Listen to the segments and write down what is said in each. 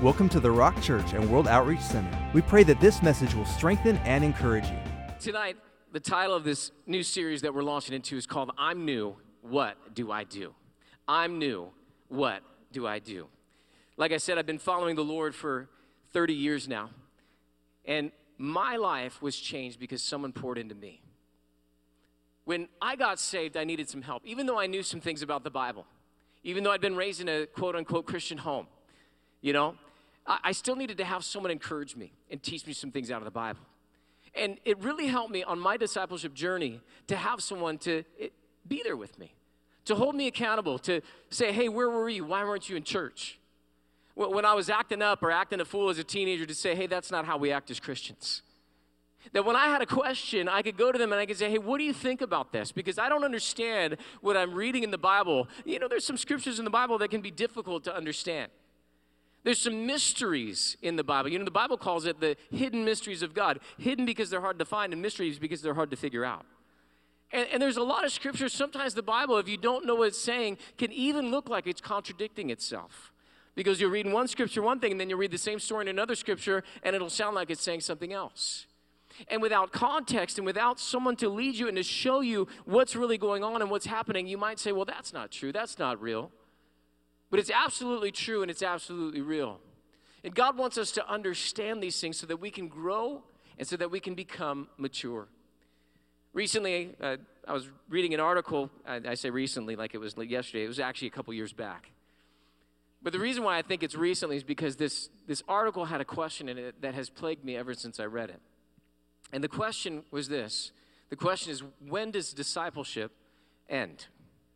Welcome to the Rock Church and World Outreach Center. We pray that this message will strengthen and encourage you. Tonight, the title of this new series that we're launching into is called I'm New, What Do I Do? I'm new, what do I do? Like I said, I've been following the Lord for 30 years now, and my life was changed because someone poured into me. When I got saved, I needed some help, even though I knew some things about the Bible, even though I'd been raised in a quote-unquote Christian home, I still needed to have someone encourage me and teach me some things out of the Bible. And it really helped me on my discipleship journey to have someone to be there with me, to hold me accountable, to say, hey, where were you? Why weren't you in church? When I was acting up or acting a fool as a teenager, to say, hey, that's not how we act as Christians. That when I had a question, I could go to them and I could say, hey, what do you think about this? Because I don't understand what I'm reading in the Bible. There's some scriptures in the Bible that can be difficult to understand. There's some mysteries in the Bible. The Bible calls it the hidden mysteries of God. Hidden because they're hard to find, and mysteries because they're hard to figure out. And there's a lot of scriptures. Sometimes the Bible, if you don't know what it's saying, can even look like it's contradicting itself. Because you'll read in one scripture one thing, and then you'll read the same story in another scripture, and it'll sound like it's saying something else. And without context and without someone to lead you and to show you what's really going on and what's happening, you might say, well, that's not true. That's not real. But it's absolutely true and it's absolutely real. And God wants us to understand these things so that we can grow and so that we can become mature. Recently, I was reading an article. I say recently like it was yesterday. It was actually a couple years back. But the reason why I think it's recently is because this article had a question in it that has plagued me ever since I read it. And the question was this. The question is, when does discipleship end?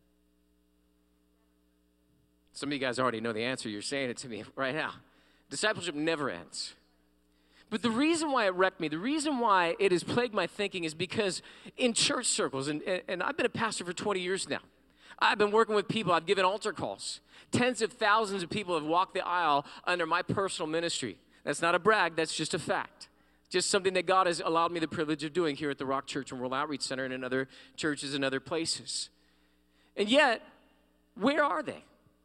Some of you guys already know the answer. You're saying it to me right now. Discipleship never ends. But the reason why it wrecked me, the reason why it has plagued my thinking is because in church circles, and I've been a pastor for 20 years now. I've been working with people. I've given altar calls. Tens of thousands of people have walked the aisle under my personal ministry. That's not a brag. That's just a fact. Just something that God has allowed me the privilege of doing here at the Rock Church and World Outreach Center and in other churches and other places. And yet, where are they?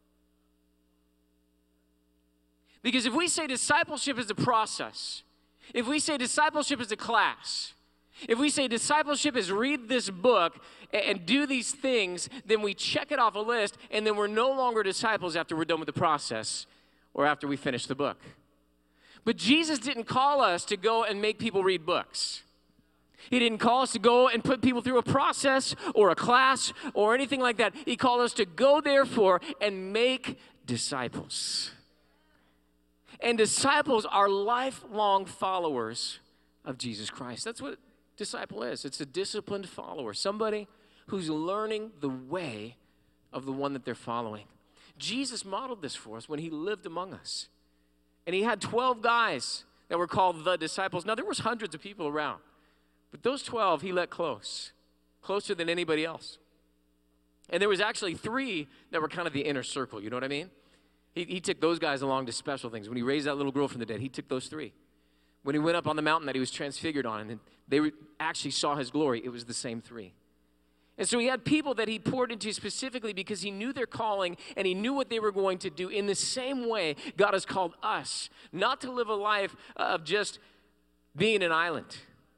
Because if we say discipleship is a process, if we say discipleship is a class, if we say discipleship is read this book and do these things, then we check it off a list, and then we're no longer disciples after we're done with the process or after we finish the book. But Jesus didn't call us to go and make people read books. He didn't call us to go and put people through a process or a class or anything like that. He called us to go, therefore, and make disciples. And disciples are lifelong followers of Jesus Christ. That's what a disciple is. It's a disciplined follower, somebody who's learning the way of the one that they're following. Jesus modeled this for us when he lived among us. And he had 12 guys that were called the disciples. Now, there was hundreds of people around. But those 12, he let close, closer than anybody else. And there was actually 3 that were kind of the inner circle, you know what I mean? He took those guys along to special things. When he raised that little girl from the dead, he took those 3. When he went up on the mountain that he was transfigured on, and they actually saw his glory, it was the same 3. And so he had people that he poured into specifically because he knew their calling and he knew what they were going to do. In the same way, God has called us not to live a life of just being an island.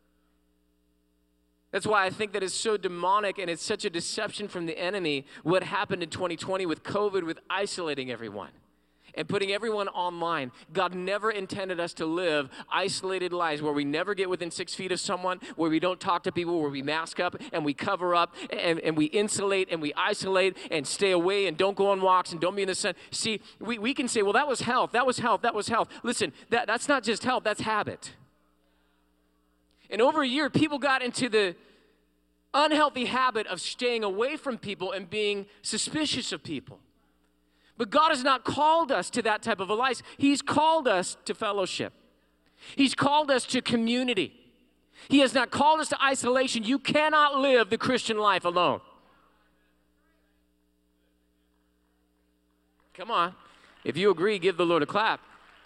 That's why I think that it's so demonic and it's such a deception from the enemy what happened in 2020 with COVID, with isolating everyone and putting everyone online. God never intended us to live isolated lives where we never get within 6 feet of someone, where we don't talk to people, where we mask up and we cover up and we insulate and we isolate and stay away and don't go on walks and don't be in the sun. See, we can say, well, that was health, that was health, that was health. Listen, that's not just health, that's habit. And over a year, people got into the unhealthy habit of staying away from people and being suspicious of people. But God has not called us to that type of a life. He's called us to fellowship. He's called us to community. He has not called us to isolation. You cannot live the Christian life alone. Come on. If you agree, give the Lord a clap.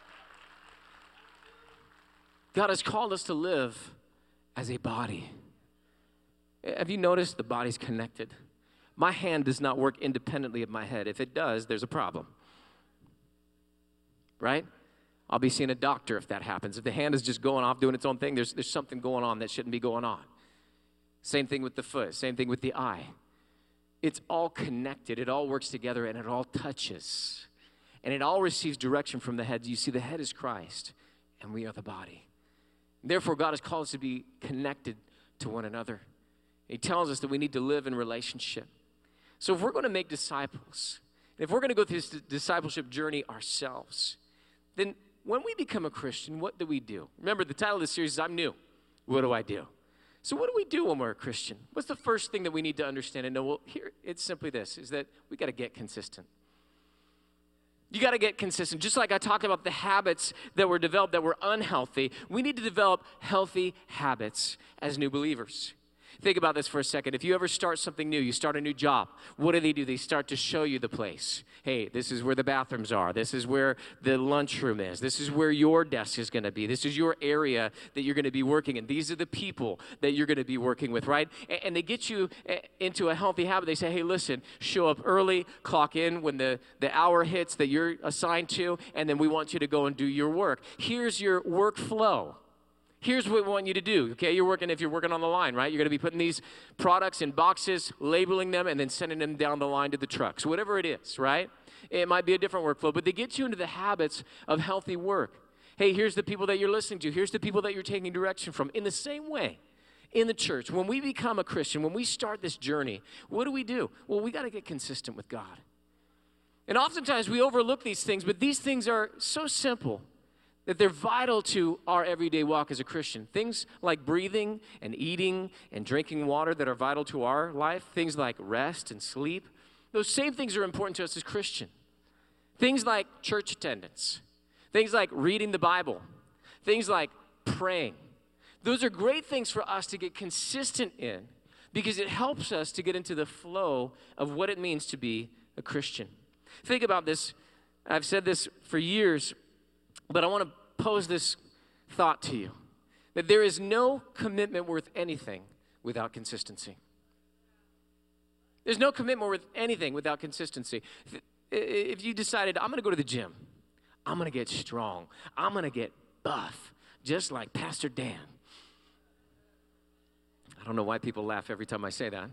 God has called us to live as a body. Have you noticed the body's connected? My hand does not work independently of my head. If it does, there's a problem. Right? I'll be seeing a doctor if that happens. If the hand is just going off doing its own thing, there's something going on that shouldn't be going on. Same thing with the foot, same thing with the eye. It's all connected, it all works together, and it all touches. And it all receives direction from the head. You see, the head is Christ, and we are the body. Therefore, God has called us to be connected to one another. He tells us that we need to live in relationship. So if we're going to make disciples, if we're going to go through this discipleship journey ourselves, then when we become a Christian, what do we do? Remember, the title of this series is I'm New. What do I do? So what do we do when we're a Christian? What's the first thing that we need to understand and know? Well, here, it's simply this, is that we got to get consistent. You got to get consistent. Just like I talked about the habits that were developed that were unhealthy, we need to develop healthy habits as new believers. Think about this for a second. If you ever start something new, you start a new job, what do? They start to show you the place. Hey, this is where the bathrooms are. This is where the lunchroom is. This is where your desk is going to be. This is your area that you're going to be working in. These are the people that you're going to be working with, right? And they get you into a healthy habit. They say, hey, listen, show up early, clock in when the hour hits that you're assigned to, and then we want you to go and do your work. Here's your workflow. Here's what we want you to do, okay? If you're working on the line, right? You're going to be putting these products in boxes, labeling them, and then sending them down the line to the trucks. Whatever it is, right? It might be a different workflow, but they get you into the habits of healthy work. Hey, here's the people that you're listening to. Here's the people that you're taking direction from. In the same way, in the church, when we become a Christian, when we start this journey, what do? Well, we got to get consistent with God. And oftentimes we overlook these things, but these things are so simple that they're vital to our everyday walk as a Christian. Things like breathing and eating and drinking water that are vital to our life. Things like rest and sleep. Those same things are important to us as Christian. Things like church attendance. Things like reading the Bible. Things like praying. Those are great things for us to get consistent in because it helps us to get into the flow of what it means to be a Christian. Think about this. I've said this for years, but I want to pose this thought to you, that there is no commitment worth anything without consistency. There's no commitment worth anything without consistency. If you decided, I'm going to go to the gym, I'm going to get strong, I'm going to get buff, just like Pastor Dan. I don't know why people laugh every time I say that.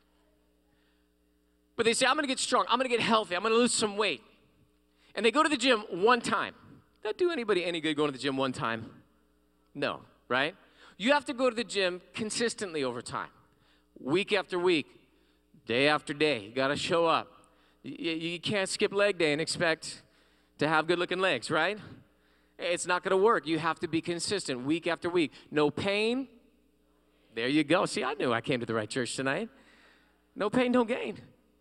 But they say, I'm going to get strong, I'm going to get healthy, I'm going to lose some weight. And they go to the gym one time. That do anybody any good going to the gym one time? No, right? You have to go to the gym consistently over time. Week after week, day after day. You got to show up. You can't skip leg day and expect to have good-looking legs, right? It's not going to work. You have to be consistent week after week. No pain. There you go. See, I knew I came to the right church tonight. No pain, no gain.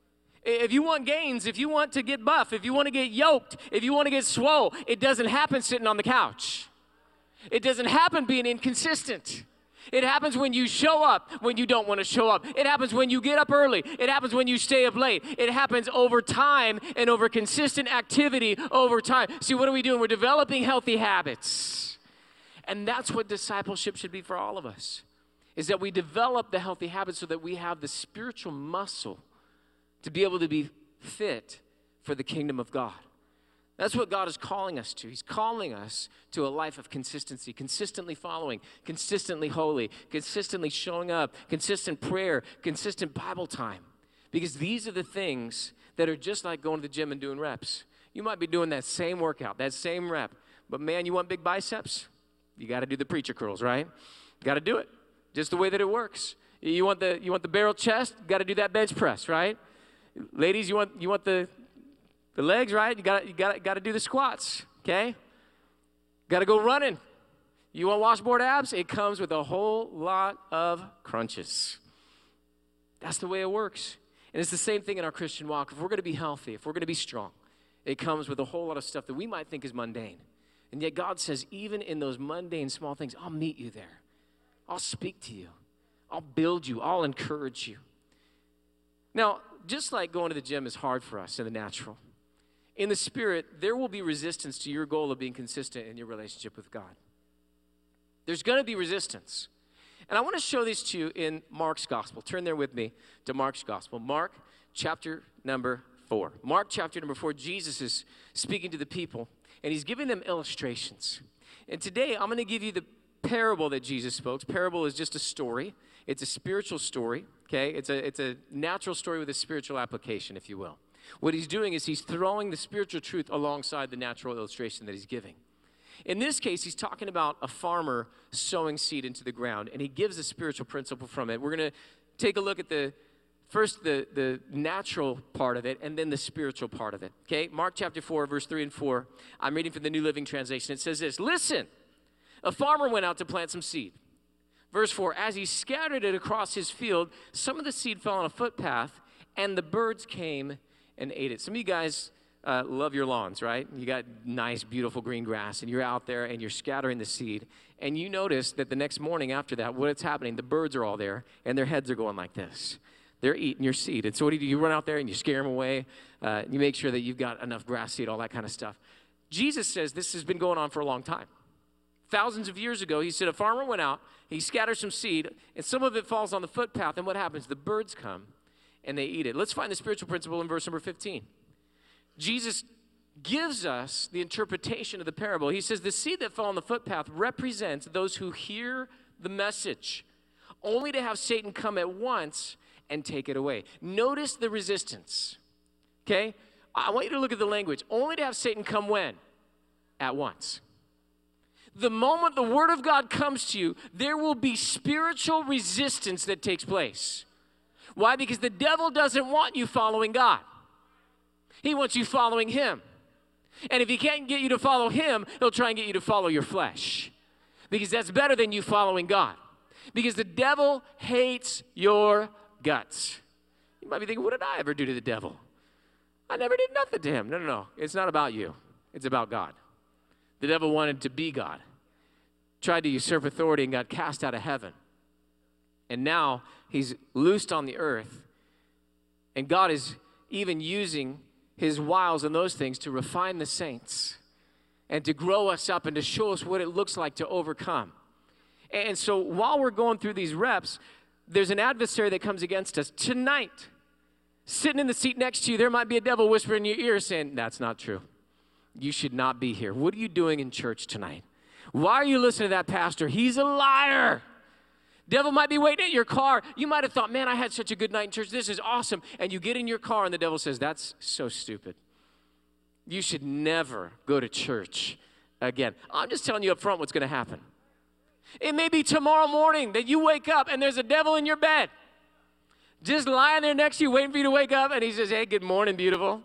If you want gains, if you want to get buff, if you want to get yoked, if you want to get swole, it doesn't happen sitting on the couch. It doesn't happen being inconsistent. It happens when you show up when you don't want to show up. It happens when you get up early. It happens when you stay up late. It happens over time and over consistent activity over time. See, what are we doing? We're developing healthy habits. And that's what discipleship should be for all of us, is that we develop the healthy habits so that we have the spiritual muscle to be able to be fit for the kingdom of God. That's what God is calling us to. He's calling us to a life of consistency, consistently following, consistently holy, consistently showing up, consistent prayer, consistent Bible time. Because these are the things that are just like going to the gym and doing reps. You might be doing that same workout, that same rep, but man, you want big biceps? You got to do the preacher curls, right? You got to do it, just the way that it works. You want the barrel chest? You got to do that bench press, right? Ladies, you want the legs, right? You got to do the squats, okay? Got to go running. You want washboard abs? It comes with a whole lot of crunches. That's the way it works. And it's the same thing in our Christian walk. If we're going to be healthy, if we're going to be strong, it comes with a whole lot of stuff that we might think is mundane. And yet God says, even in those mundane small things, I'll meet you there. I'll speak to you. I'll build you. I'll encourage you. Now, just like going to the gym is hard for us in the natural, in the spirit, there will be resistance to your goal of being consistent in your relationship with God. There's going to be resistance. And I want to show these to you in Mark's gospel. Turn there with me to Mark's gospel. Mark chapter number 4. Mark chapter number 4, Jesus is speaking to the people. and he's giving them illustrations. And today, I'm going to give you the parable that Jesus spoke. Parable is just a story. It's a spiritual story, okay? It's a natural story with a spiritual application, if you will. What he's doing is he's throwing the spiritual truth alongside the natural illustration that he's giving. In this case, he's talking about a farmer sowing seed into the ground, and he gives a spiritual principle from it. We're going to take a look at the natural part of it, and then the spiritual part of it, okay? Mark chapter 4, verse 3 and 4. I'm reading from the New Living Translation. It says this, listen, a farmer went out to plant some seed. Verse 4, as he scattered it across his field, some of the seed fell on a footpath, and the birds came and ate it. Some of you guys love your lawns, right? You got nice, beautiful green grass, and you're out there, and you're scattering the seed, and you notice that the next morning after that, what's happening? The birds are all there, and their heads are going like this. They're eating your seed. And so what do? You run out there, and you scare them away. You make sure that you've got enough grass seed, all that kind of stuff. Jesus says this has been going on for a long time. Thousands of years ago, he said a farmer went out, he scatters some seed, and some of it falls on the footpath, and what happens? The birds come, and they eat it. Let's find the spiritual principle in verse number 15. Jesus gives us the interpretation of the parable. He says the seed that fell on the footpath represents those who hear the message, only to have Satan come at once and take it away. Notice the resistance, okay? I want you to look at the language. Only to have Satan come when? At once. The moment the word of God comes to you, there will be spiritual resistance that takes place. Why? Because the devil doesn't want you following God. He wants you following him. And if he can't get you to follow him, he'll try and get you to follow your flesh. Because that's better than you following God. Because the devil hates your guts. You might be thinking, what did I ever do to the devil? I never did nothing to him. No. It's not about you. It's about God. The devil wanted to be God, tried to usurp authority, and got cast out of heaven. And now he's loosed on the earth. And God is even using his wiles and those things to refine the saints and to grow us up and to show us what it looks like to overcome. And so while we're going through these reps, there's an adversary that comes against us. Tonight, sitting in the seat next to you, there might be a devil whispering in your ear saying, that's not true. You should not be here. What are you doing in church tonight? Why are you listening to that pastor? He's a liar. Devil might be waiting at your car. You might have thought, man, I had such a good night in church. This is awesome. And you get in your car and the devil says, that's so stupid. You should never go to church again. I'm just telling you up front what's going to happen. It may be tomorrow morning that you wake up and there's a devil in your bed. Just lying there next to you waiting for you to wake up. And he says, hey, good morning, beautiful.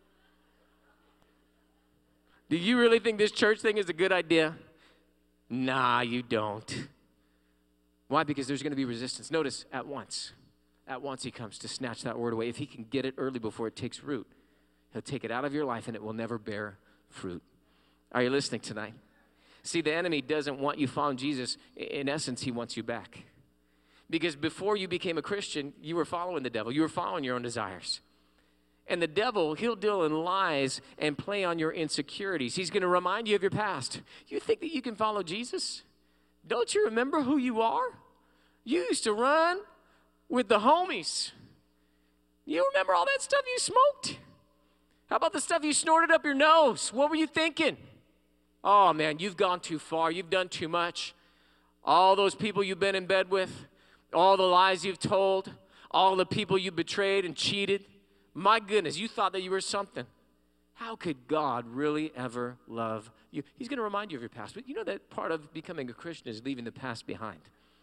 Do you really think this church thing is a good idea? Nah, you don't. Why? Because there's going to be resistance. Notice, at once he comes to snatch that word away. If he can get it early before it takes root, he'll take it out of your life and it will never bear fruit. Are you listening tonight? See, the enemy doesn't want you following Jesus. In essence, he wants you back. Because before you became a Christian, you were following the devil. You were following your own desires. And the devil, he'll deal in lies and play on your insecurities. He's going to remind you of your past. You think that you can follow Jesus? Don't you remember who you are? You used to run with the homies. You remember all that stuff you smoked? How about the stuff you snorted up your nose? What were you thinking? Oh, man, you've gone too far. You've done too much. All those people you've been in bed with, all the lies you've told, all the people you betrayed and cheated. My goodness, you thought that you were something. How could God really ever love you? He's going to remind you of your past. But you know that part of becoming a Christian is leaving the past behind.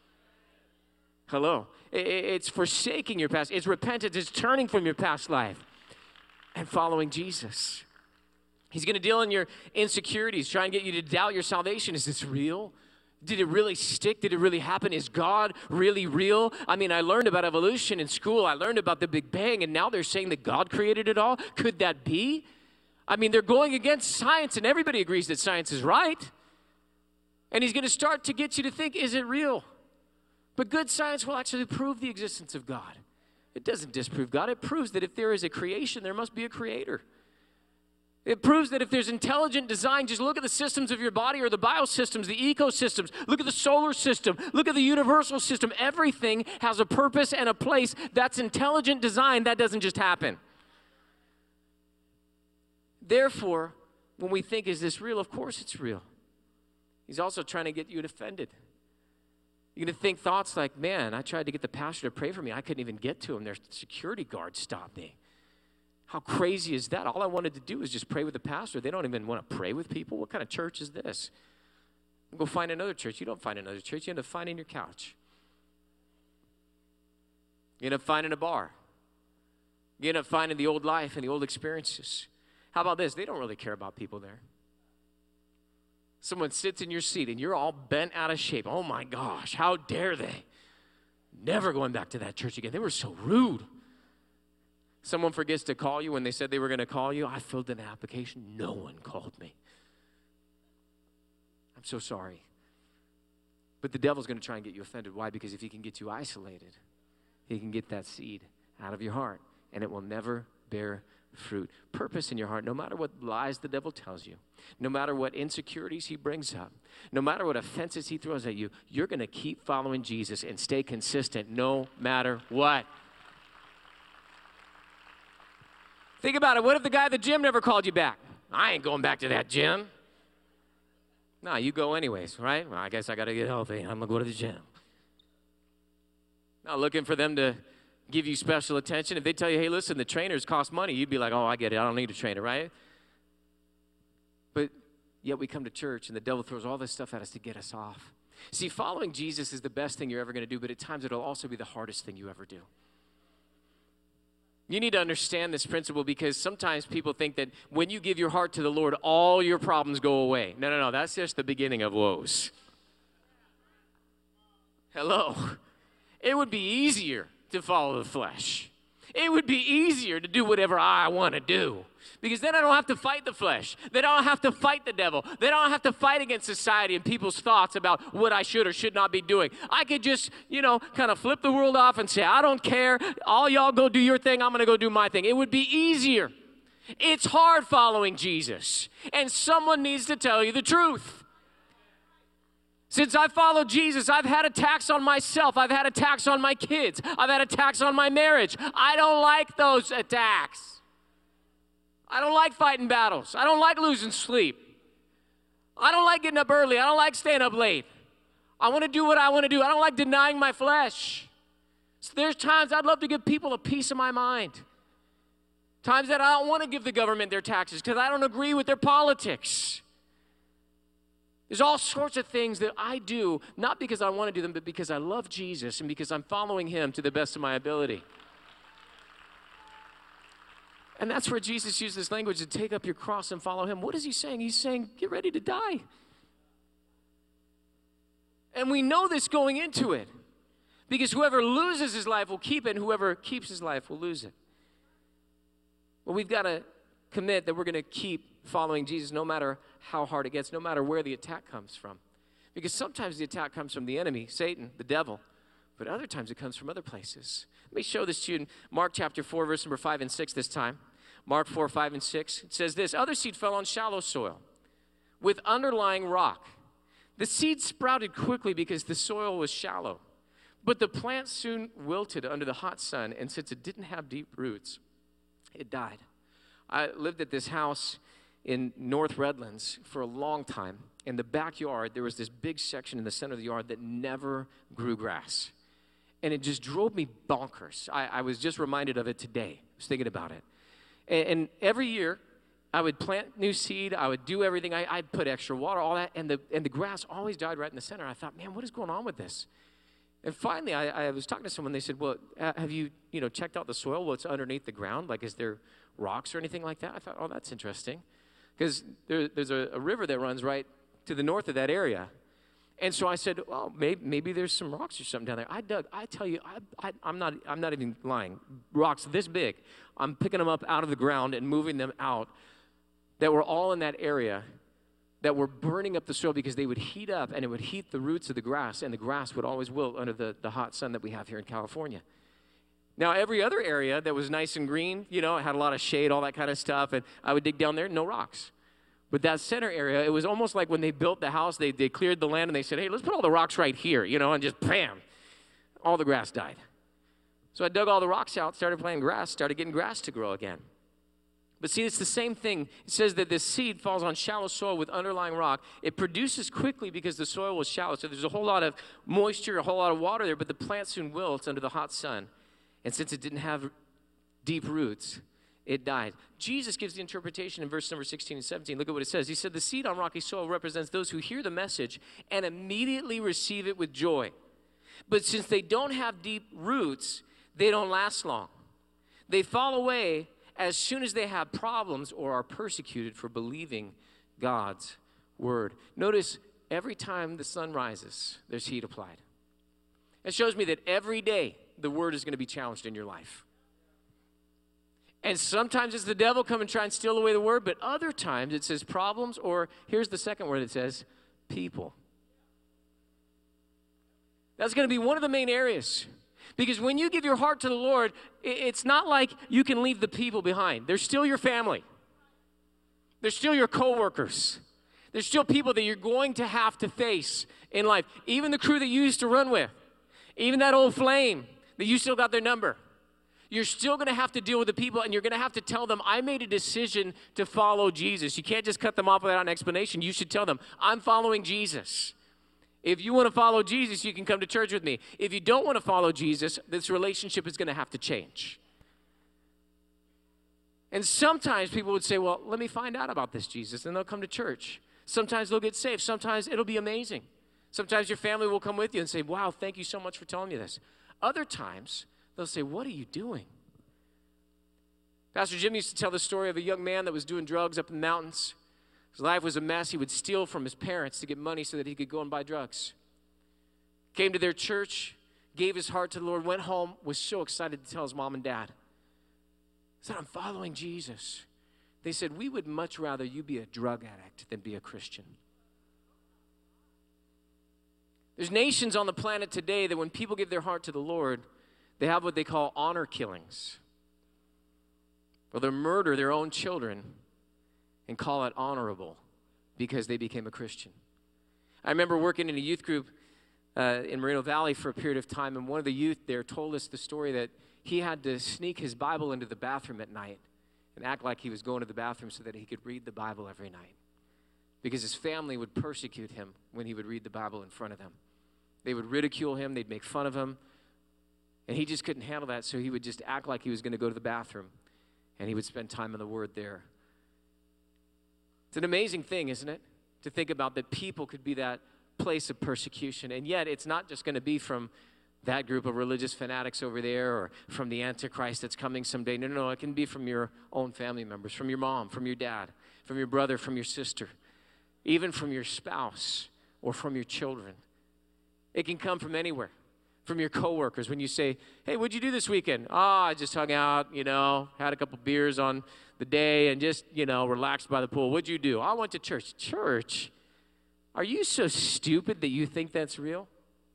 Hello. It's forsaking your past. It's repentance. It's turning from your past life and following Jesus. He's going to deal in your insecurities, try and get you to doubt your salvation. Is this real? Did it really stick? Did it really happen? Is God really real? I mean, I learned about evolution in school. I learned about the Big Bang, and now they're saying that God created it all. Could that be? I mean, they're going against science, and everybody agrees that science is right. And he's going to start to get you to think, is it real? But good science will actually prove the existence of God. It doesn't disprove God. It proves that if there is a creation, there must be a creator. It proves that if there's intelligent design, just look at the systems of your body or the biosystems, the ecosystems. Look at the solar system. Look at the universal system. Everything has a purpose and a place. That's intelligent design. That doesn't just happen. Therefore, when we think, is this real? Of course it's real. He's also trying to get you offended. You're going to think thoughts like, man, I tried to get the pastor to pray for me. I couldn't even get to him. Their security guard stopped me. How crazy is that? All I wanted to do is just pray with the pastor. They don't even want to pray with people. What kind of church is this? Go find another church. You don't find another church. You end up finding your couch. You end up finding a bar. You end up finding the old life and the old experiences. How about this? They don't really care about people there. Someone sits in your seat and you're all bent out of shape. Oh my gosh, how dare they? Never going back to that church again. They were so rude. Someone forgets to call you when they said they were going to call you. I filled in an application. No one called me. I'm so sorry. But the devil's going to try and get you offended. Why? Because if he can get you isolated, he can get that seed out of your heart, and it will never bear fruit. Purpose in your heart, no matter what lies the devil tells you, no matter what insecurities he brings up, no matter what offenses he throws at you, you're going to keep following Jesus and stay consistent no matter what. Think about it. What if the guy at the gym never called you back? I ain't going back to that gym. No, you go anyways, right? Well, I guess I got to get healthy. I'm going to go to the gym. Not looking for them to give you special attention. If they tell you, hey, listen, the trainers cost money, you'd be like, oh, I get it. I don't need a trainer, right? But yet we come to church, and the devil throws all this stuff at us to get us off. See, following Jesus is the best thing you're ever going to do, but at times it'll also be the hardest thing you ever do. You need to understand this principle, because sometimes people think that when you give your heart to the Lord, all your problems go away. No, that's just the beginning of woes. Hello. It would be easier to follow the flesh. It would be easier to do whatever I want to do, because then I don't have to fight the flesh. Then I don't have to fight the devil. Then I don't have to fight against society and people's thoughts about what I should or should not be doing. I could just, kind of flip the world off and say, I don't care. All y'all go do your thing. I'm going to go do my thing. It would be easier. It's hard following Jesus, and someone needs to tell you the truth. Since I followed Jesus, I've had attacks on myself. I've had attacks on my kids. I've had attacks on my marriage. I don't like those attacks. I don't like fighting battles. I don't like losing sleep. I don't like getting up early. I don't like staying up late. I want to do what I want to do. I don't like denying my flesh. So there's times I'd love to give people a piece of my mind. Times that I don't want to give the government their taxes because I don't agree with their politics. There's all sorts of things that I do, not because I want to do them, but because I love Jesus and because I'm following him to the best of my ability. And that's where Jesus used this language to take up your cross and follow him. What is he saying? He's saying, get ready to die. And we know this going into it, because whoever loses his life will keep it, and whoever keeps his life will lose it. Well, we've got to commit that we're going to keep following Jesus no matter how hard it gets, no matter where the attack comes from. Because sometimes the attack comes from the enemy, Satan, the devil, but other times it comes from other places. Let me show this to you in Mark chapter 4, verse number 5 and 6 this time. Mark 4, 5 and 6. It says this, other seed fell on shallow soil with underlying rock. The seed sprouted quickly because the soil was shallow, but the plant soon wilted under the hot sun, and since it didn't have deep roots, it died. I lived at this house in North Redlands for a long time. In the backyard, there was this big section in the center of the yard that never grew grass. And it just drove me bonkers. I was just reminded of it today. I was thinking about it. And every year, I would plant new seed. I would do everything. I'd put extra water, all that. And the grass always died right in the center. I thought, man, what is going on with this? And finally, I was talking to someone. They said, well, have you checked out the soil? What's underneath the ground? Like, is there rocks or anything like that? I thought, oh, that's interesting. Because there's a river that runs right to the north of that area. And so I said, well, maybe there's some rocks or something down there. I dug. I tell you, I'm not even lying. Rocks this big. I'm picking them up out of the ground and moving them out that were all in that area that were burning up the soil because they would heat up, and it would heat the roots of the grass, and the grass would always wilt under the hot sun that we have here in California. Now, every other area that was nice and green, it had a lot of shade, all that kind of stuff, and I would dig down there, no rocks. But that center area, it was almost like when they built the house, they cleared the land, and they said, hey, let's put all the rocks right here, and just bam, all the grass died. So I dug all the rocks out, started planting grass, started getting grass to grow again. But see, it's the same thing. It says that this seed falls on shallow soil with underlying rock. It produces quickly because the soil was shallow. So there's a whole lot of moisture, a whole lot of water there, but the plant soon wilts under the hot sun. And since it didn't have deep roots, it died. Jesus gives the interpretation in verse number 16 and 17. Look at what it says. He said, the seed on rocky soil represents those who hear the message and immediately receive it with joy. But since they don't have deep roots, they don't last long. They fall away as soon as they have problems or are persecuted for believing God's word. Notice every time the sun rises, there's heat applied. It shows me that every day the word is going to be challenged in your life. And sometimes it's the devil come and try and steal away the word, but other times it says problems, or here's the second word, it says people. That's going to be one of the main areas. Because when you give your heart to the Lord, it's not like you can leave the people behind. They're still your family. They're still your coworkers. There's still people that you're going to have to face in life. Even the crew that you used to run with. Even that old flame that you still got their number. You're still going to have to deal with the people, and you're going to have to tell them, I made a decision to follow Jesus. You can't just cut them off without an explanation. You should tell them, I'm following Jesus. If you want to follow Jesus, you can come to church with me. If you don't want to follow Jesus, this relationship is going to have to change. And sometimes people would say, well, let me find out about this Jesus, and they'll come to church. Sometimes they'll get saved. Sometimes it'll be amazing. Sometimes your family will come with you and say, wow, thank you so much for telling me this. Other times, they'll say, what are you doing? Pastor Jim used to tell the story of a young man that was doing drugs up in the mountains. His life was a mess. He would steal from his parents to get money so that he could go and buy drugs. Came to their church, gave his heart to the Lord, went home, was so excited to tell his mom and dad. He said, I'm following Jesus. They said, we would much rather you be a drug addict than be a Christian. There's nations on the planet today that when people give their heart to the Lord, they have what they call honor killings. Or they'll murder their own children and call it honorable because they became a Christian. I remember working in a youth group in Moreno Valley for a period of time, and one of the youth there told us the story that he had to sneak his Bible into the bathroom at night and act like he was going to the bathroom so that he could read the Bible every night because his family would persecute him when he would read the Bible in front of them. They would ridicule him, they'd make fun of him, and he just couldn't handle that, so he would just act like he was going to go to the bathroom, and he would spend time in the Word there. It's an amazing thing, isn't it, to think about that people could be that place of persecution. And yet, it's not just going to be from that group of religious fanatics over there or from the Antichrist that's coming someday. No, it can be from your own family members, from your mom, from your dad, from your brother, from your sister, even from your spouse or from your children. It can come from anywhere. From your coworkers when you say, hey, what'd you do this weekend? I just hung out, had a couple beers on the day and just, relaxed by the pool. What'd you do? I went to church. Church? Are you so stupid that you think that's real?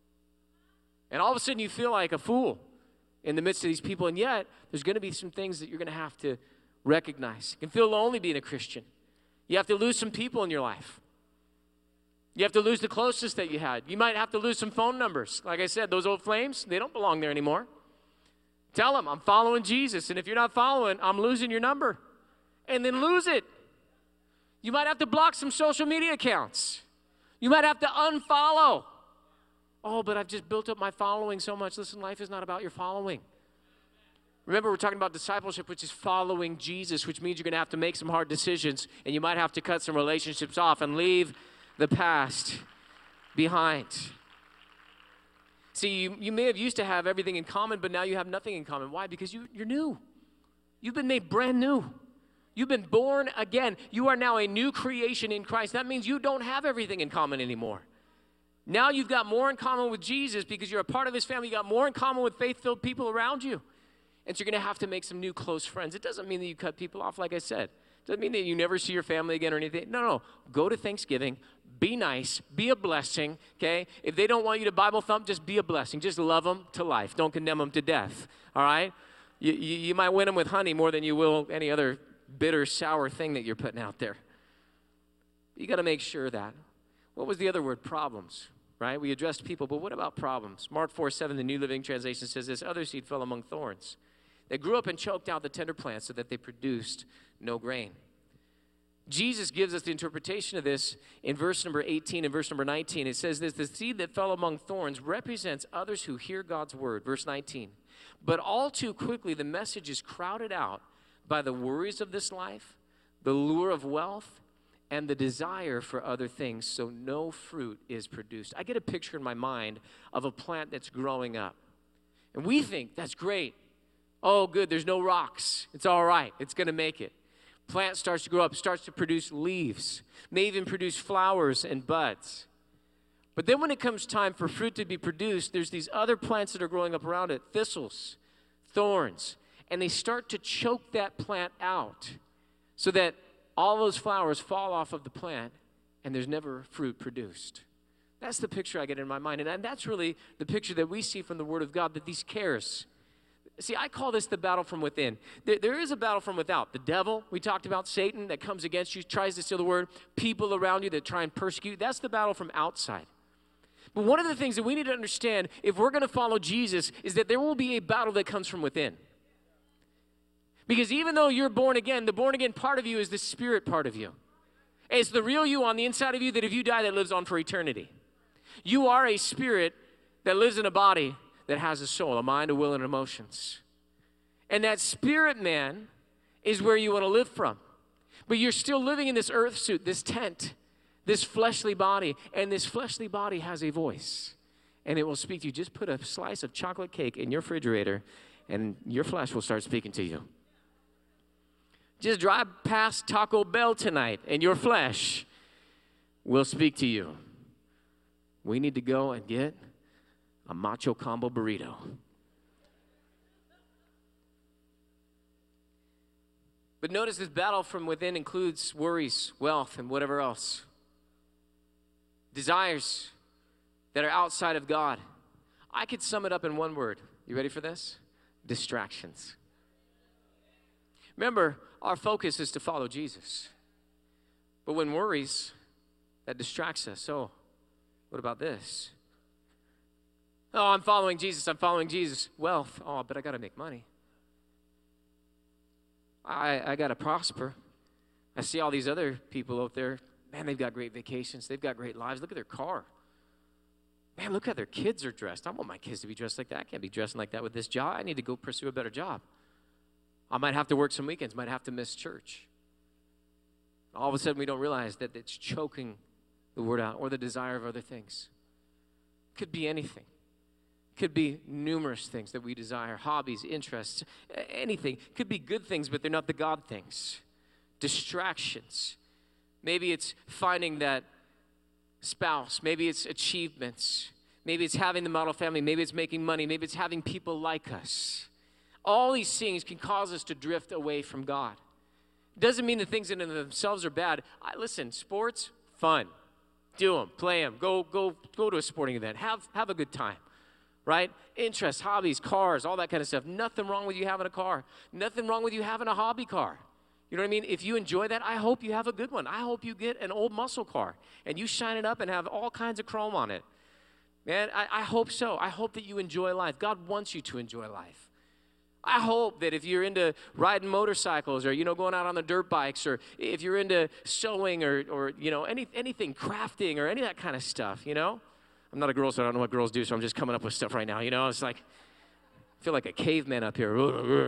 And all of a sudden you feel like a fool in the midst of these people, and yet there's going to be some things that you're going to have to recognize. You can feel lonely being a Christian. You have to lose some people in your life. You have to lose the closest that you had. You might have to lose some phone numbers. Like I said, those old flames, they don't belong there anymore. Tell them, I'm following Jesus, and if you're not following, I'm losing your number. And then lose it. You might have to block some social media accounts. You might have to unfollow. Oh, but I've just built up my following so much. Listen, life is not about your following. Remember, we're talking about discipleship, which is following Jesus, which means you're going to have to make some hard decisions, and you might have to cut some relationships off and leave the past behind. See, you may have used to have everything in common, but now you have nothing in common. Why? Because you're new. You've been made brand new. You've been born again. You are now a new creation in Christ. That means you don't have everything in common anymore. Now you've got more in common with Jesus because you're a part of his family. You got more in common with faith-filled people around you. And so you're going to have to make some new close friends. It doesn't mean that you cut people off, like I said. It doesn't mean that you never see your family again or anything. No. Go to Thanksgiving. Be nice. Be a blessing, okay? If they don't want you to Bible thump, just be a blessing. Just love them to life. Don't condemn them to death, all right? You might win them with honey more than you will any other bitter, sour thing that you're putting out there. You got to make sure that. What was the other word? Problems, right? We addressed people, but what about problems? Mark 4:7, the New Living Translation says this, other seed fell among thorns. They grew up and choked out the tender plants so that they produced no grain. Jesus gives us the interpretation of this in verse number 18 and verse number 19. It says this, the seed that fell among thorns represents others who hear God's word. Verse 19. But all too quickly, the message is crowded out by the worries of this life, the lure of wealth, and the desire for other things, so no fruit is produced. I get a picture in my mind of a plant that's growing up. And we think, that's great. Oh, good, there's no rocks. It's all right. It's going to make it. Plant starts to grow up, starts to produce leaves, may even produce flowers and buds. But then when it comes time for fruit to be produced, there's these other plants that are growing up around it, thistles, thorns, and they start to choke that plant out so that all those flowers fall off of the plant and there's never fruit produced. That's the picture I get in my mind. And that's really the picture that we see from the Word of God, that these cares. See, I call this the battle from within. There is a battle from without. The devil, we talked about, Satan, that comes against you, tries to steal the word. People around you that try and persecute. That's the battle from outside. But one of the things that we need to understand, if we're going to follow Jesus, is that there will be a battle that comes from within. Because even though you're born again, the born again part of you is the spirit part of you. It's the real you on the inside of you that if you die, that lives on for eternity. You are a spirit that lives in a body that has a soul, a mind, a will, and emotions. And that spirit man is where you want to live from. But you're still living in this earth suit, this tent, this fleshly body. And this fleshly body has a voice. And it will speak to you. Just put a slice of chocolate cake in your refrigerator and your flesh will start speaking to you. Just drive past Taco Bell tonight and your flesh will speak to you. We need to go and get a macho combo burrito. But notice this battle from within includes worries, wealth, and whatever else. Desires that are outside of God. I could sum it up in one word. You ready for this? Distractions. Remember, our focus is to follow Jesus. But when worries, that distracts us. Oh, what about this? Oh, I'm following Jesus. I'm following Jesus. Wealth. Oh, but I got to make money. I got to prosper. I see all these other people out there. Man, they've got great vacations. They've got great lives. Look at their car. Man, look how their kids are dressed. I want my kids to be dressed like that. I can't be dressing like that with this job. I need to go pursue a better job. I might have to work some weekends, might have to miss church. All of a sudden, we don't realize that it's choking the word out or the desire of other things. Could be anything. Could be numerous things that we desire, hobbies, interests, anything. Could be good things, but they're not the God things. Distractions. Maybe it's finding that spouse. Maybe it's achievements. Maybe it's having the model family. Maybe it's making money. Maybe it's having people like us. All these things can cause us to drift away from God. Doesn't mean the things in and of themselves are bad. Listen, sports, fun. Do them, play them. Go to a sporting event. Have a good time, right? Interests, hobbies, cars, all that kind of stuff. Nothing wrong with you having a car. Nothing wrong with you having a hobby car. You know what I mean? If you enjoy that, I hope you have a good one. I hope you get an old muscle car and you shine it up and have all kinds of chrome on it. Man, I hope so. I hope that you enjoy life. God wants you to enjoy life. I hope that if you're into riding motorcycles or, going out on the dirt bikes, or if you're into sewing or anything, crafting or any of that kind of stuff, I'm not a girl, so I don't know what girls do, so I'm just coming up with stuff right now, It's like, I feel like a caveman up here,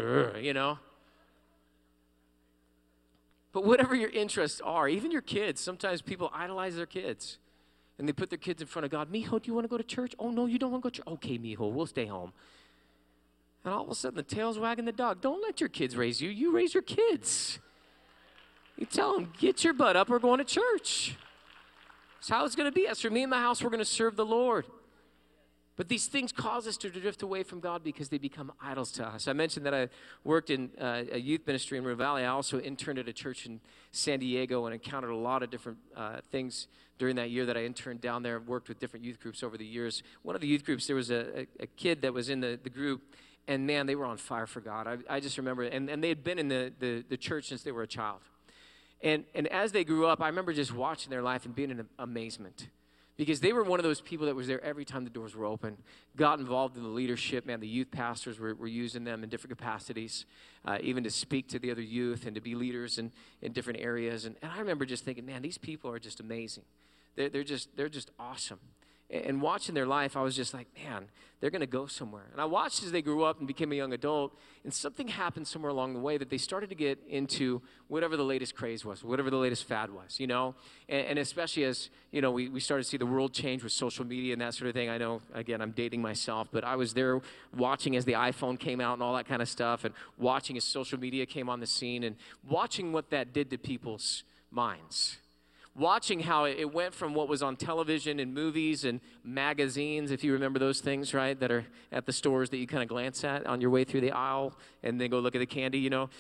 But whatever your interests are, even your kids, sometimes people idolize their kids. And they put their kids in front of God. Mijo, do you want to go to church? Oh, no, you don't want to go to church? Okay, Mijo, we'll stay home. And all of a sudden, the tail's wagging the dog. Don't let your kids raise you. You raise your kids. You tell them, get your butt up. We're going to church. That's how it's going to be. As for me and my house, we're going to serve the Lord. But these things cause us to drift away from God because they become idols to us. I mentioned that I worked in a youth ministry in River Valley. I also interned at a church in San Diego and encountered a lot of different things during that year that I interned down there. Worked with different youth groups over the years. One of the youth groups, there was a kid that was in the group. And man, they were on fire for God. I just remember, and they had been in the church since they were a child. And as they grew up, I remember just watching their life and being in amazement. because they were one of those people that was there every time the doors were open, got involved in the leadership. Man, the youth pastors were using them in different capacities, even to speak to the other youth and to be leaders in different areas. And I remember just thinking, man, these people are just amazing. They're just awesome. And watching their life, I was just like, man, they're going to go somewhere. And I watched as they grew up and became a young adult, and something happened somewhere along the way that they started to get into whatever the latest craze was, whatever the latest fad was, you know? And especially as, you know, we started to see the world change with social media and that sort of thing. I know, again, I'm dating myself, but I was there watching as the iPhone came out and all that kind of stuff, and watching as social media came on the scene, and watching what that did to people's minds. Watching how it went from what was on television and movies and magazines, if you remember those things, right, that are at the stores that you kind of glance at on your way through the aisle and then go look at the candy, you know.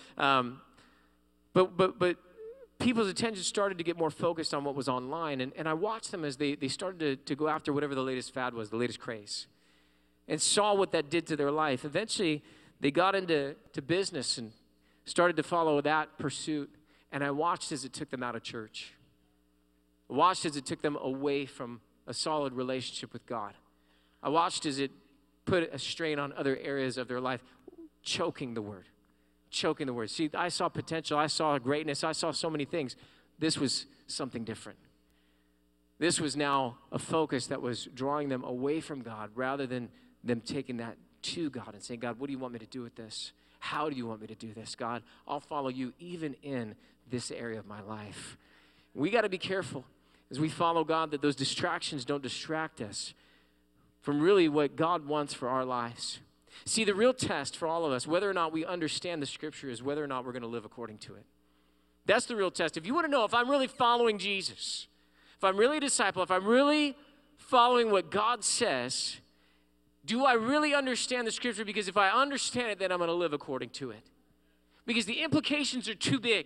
But people's attention started to get more focused on what was online, and I watched them as they started to go after whatever the latest fad was, the latest craze, and saw what that did to their life. Eventually, they got into business and started to follow that pursuit, and I watched as it took them out of church. I watched as it took them away from a solid relationship with God. I watched as it put a strain on other areas of their life, choking the word. See, I saw potential. I saw greatness. I saw so many things. This was something different. This was now a focus that was drawing them away from God rather than them taking that to God and saying, God, what do you want me to do with this? How do you want me to do this, God? I'll follow you even in this area of my life. We got to be careful as we follow God that those distractions don't distract us from really what God wants for our lives. See, the real test for all of us, whether or not we understand the Scripture, is whether or not we're going to live according to it. That's the real test. If you want to know if I'm really following Jesus, if I'm really a disciple, if I'm really following what God says, do I really understand the Scripture? Because if I understand it, then I'm going to live according to it. Because the implications are too big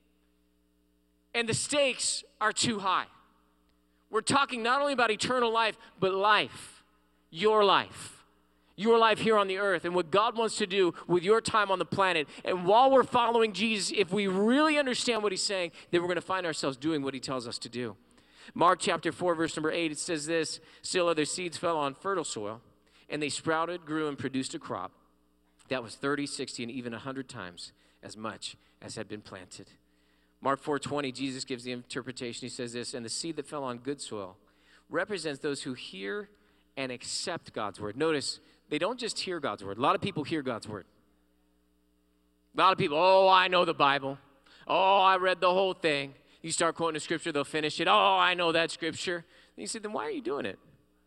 and the stakes are too high. We're talking not only about eternal life, but life, your life here on the earth, and what God wants to do with your time on the planet. And while we're following Jesus, if we really understand what he's saying, then we're going to find ourselves doing what he tells us to do. Mark chapter 4, verse number 8, it says this, still other seeds fell on fertile soil, and they sprouted, grew, and produced a crop that was 30, 60, and even 100 times as much as had been planted. Mark 4:20, Jesus gives the interpretation. He says this, and the seed that fell on good soil represents those who hear and accept God's word. Notice, they don't just hear God's word. A lot of people hear God's word. A lot of people, oh, I know the Bible. Oh, I read the whole thing. You start quoting a scripture, they'll finish it. Oh, I know that scripture. And you say, then why are you doing it?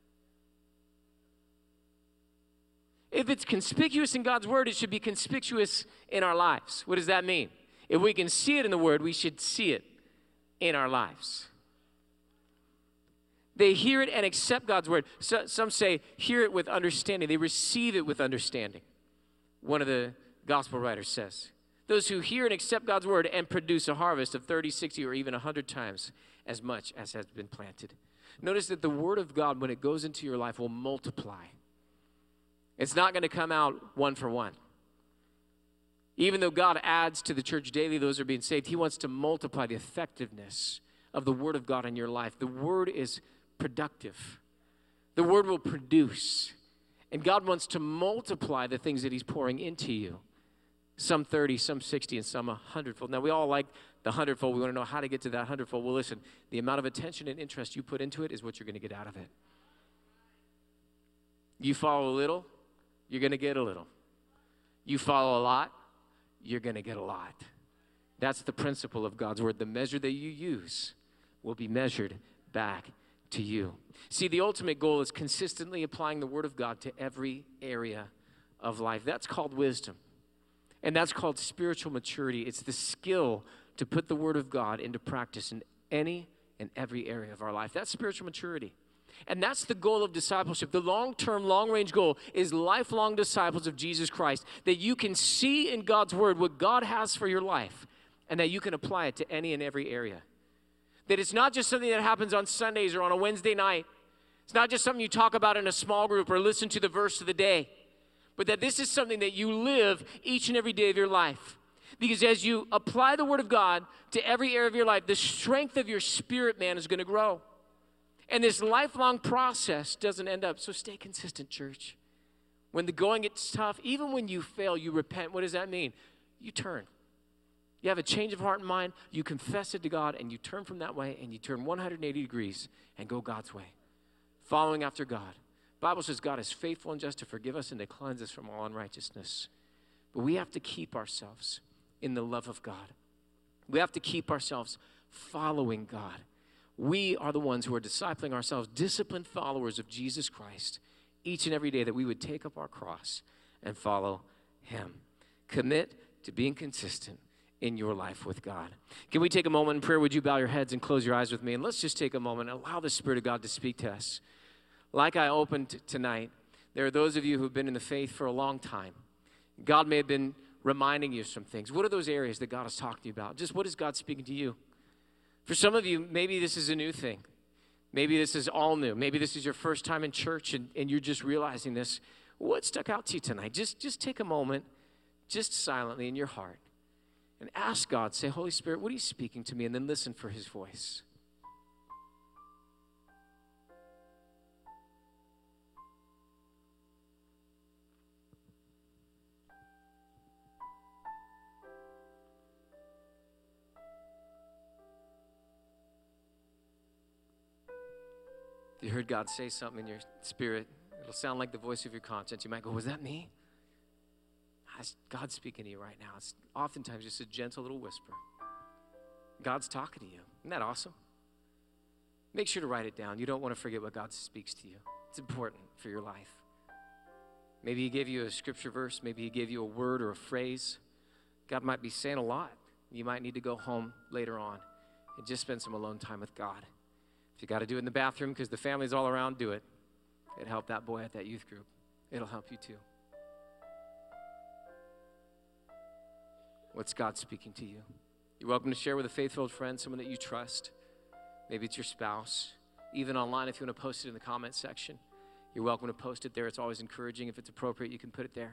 If it's conspicuous in God's word, it should be conspicuous in our lives. What does that mean? If we can see it in the word, we should see it in our lives. They hear it and accept God's word. So, some say hear it with understanding. They receive it with understanding. One of the gospel writers says, those who hear and accept God's word and produce a harvest of 30, 60, or even 100 times as much as has been planted. Notice that the word of God, when it goes into your life, will multiply. It's not going to come out one for one. Even though God adds to the church daily those who are being saved, he wants to multiply the effectiveness of the word of God in your life. The word is productive. The word will produce. And God wants to multiply the things that he's pouring into you. Some 30, some 60, and some 100-fold. Now, we all like the 100-fold. We want to know how to get to that 100-fold. Well, listen, the amount of attention and interest you put into it is what you're going to get out of it. You follow a little, you're going to get a little. You follow a lot, you're going to get a lot. That's the principle of God's word. The measure that you use will be measured back to you. See, the ultimate goal is consistently applying the word of God to every area of life. That's called wisdom. And that's called spiritual maturity. It's the skill to put the word of God into practice in any and every area of our life. That's spiritual maturity. And that's the goal of discipleship. The long-term, long-range goal is lifelong disciples of Jesus Christ, that you can see in God's word what God has for your life and that you can apply it to any and every area. That it's not just something that happens on Sundays or on a Wednesday night. It's not just something you talk about in a small group or listen to the verse of the day, but that this is something that you live each and every day of your life. Because as you apply the word of God to every area of your life, the strength of your spirit, man, is going to grow. And this lifelong process doesn't end up. So stay consistent, church. When the going gets tough, even when you fail, you repent. What does that mean? You turn. You have a change of heart and mind. You confess it to God, and you turn from that way, and you turn 180 degrees and go God's way, following after God. The Bible says God is faithful and just to forgive us and to cleanse us from all unrighteousness. But we have to keep ourselves in the love of God. We have to keep ourselves following God. We are the ones who are discipling ourselves, disciplined followers of Jesus Christ, each and every day, that we would take up our cross and follow him. Commit to being consistent in your life with God. Can we take a moment in prayer? Would you bow your heads and close your eyes with me? And let's just take a moment and allow the Spirit of God to speak to us. Like I opened tonight, there are those of you who've been in the faith for a long time. God may have been reminding you of some things. What are those areas that God has talked to you about? Just what is God speaking to you? For some of you, maybe this is a new thing. Maybe this is all new. Maybe this is your first time in church and you're just realizing this. What stuck out to you tonight? Just take a moment, just silently in your heart, and ask God, say, Holy Spirit, what are you speaking to me? And then listen for his voice. If you heard God say something in your spirit, it'll sound like the voice of your conscience. You might go, was that me? God's speaking to you right now. It's oftentimes just a gentle little whisper. God's talking to you. Isn't that awesome? Make sure to write it down. You don't want to forget what God speaks to you. It's important for your life. Maybe he gave you a scripture verse. Maybe he gave you a word or a phrase. God might be saying a lot. You might need to go home later on and just spend some alone time with God. If you got to do it in the bathroom because the family's all around, do it. It helped that boy at that youth group. It'll help you too. What's God speaking to you? You're welcome to share with a faithful friend, someone that you trust. Maybe it's your spouse. Even online, if you want to post it in the comment section, you're welcome to post it there. It's always encouraging. If it's appropriate, you can put it there.